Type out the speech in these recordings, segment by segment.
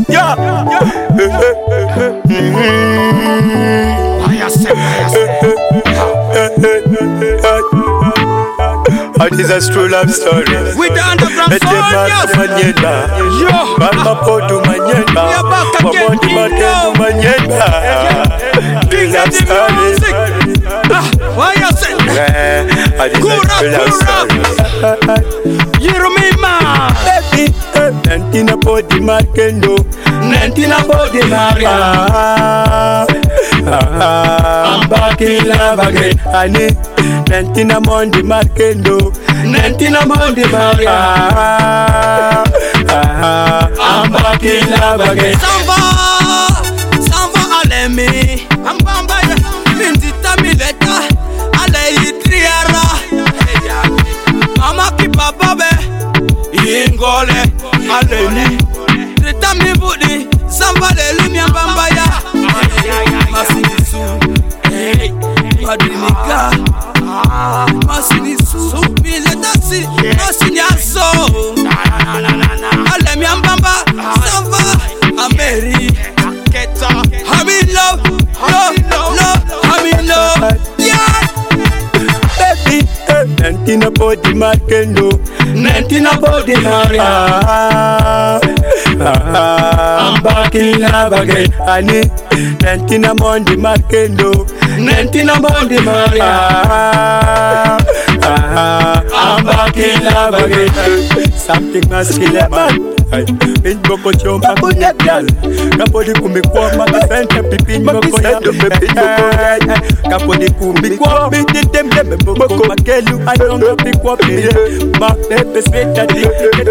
Yeah. This is a true love story. With the underground soul, yes. Yo. We are back again. King of the music. Why you say? Kura. Yerumima. Baby, Nantina body markendo. Nantina body Maria. I'm back in love again, honey. Nantina Mondi Markendo. Nantina Mondi Maria. I'm back in love again. Samba alemi. I'm bambaya. Mindita mileta. Ale itriara. Mama ki papa be. Ingole. Aleni. Trita mi budi. Samba lelumi ambambaya. Masinisu. Hey. Madrinika. Masinisu. Miletasi. Masiniaso. Alemi ambamba. Samba. Ameri. I'm in love. I'm in love. Yeah. Baby, Nantina body markendo. Nantina body Maria. I'm back in love again, honey. Nantina Mondi Markendo. Nantina Mondi Maria. I'm back in love again. Something must kill a man. Pin boko choma kunya gal. Kapodi kumikwa makasenta pipin boko ya. Kapodi kumikwa biti dem boko makelu. I don't know pikwa pide. Ma pepe sveta di.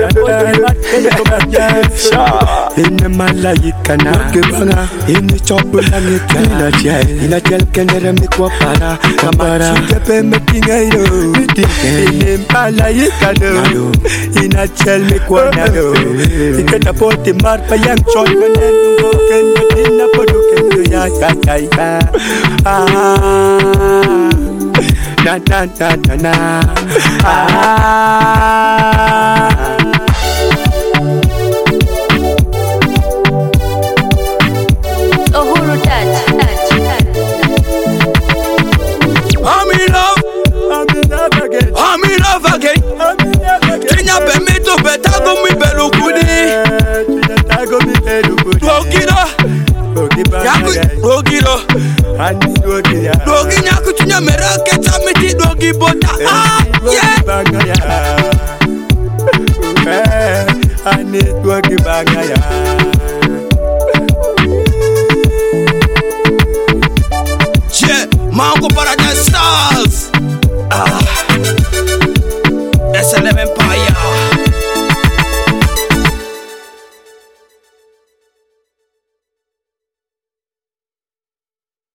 Inna malaika na kibanga. Inni chopu na mikana. Ina jel kendere mikwa para. Kamara kepe mekingayo. Inna malaika no. Ina jel mikwa na no. Iketa poti marpa yang chon menendu kendo dina podo kendo ya. Na. Uhuru touch. I'm in love again. Tinya pemi to betago mi belukudi. Dogiro. Dogi nyaku tunya merake tamiti dogi bota. Ah, yeah. I need to give back.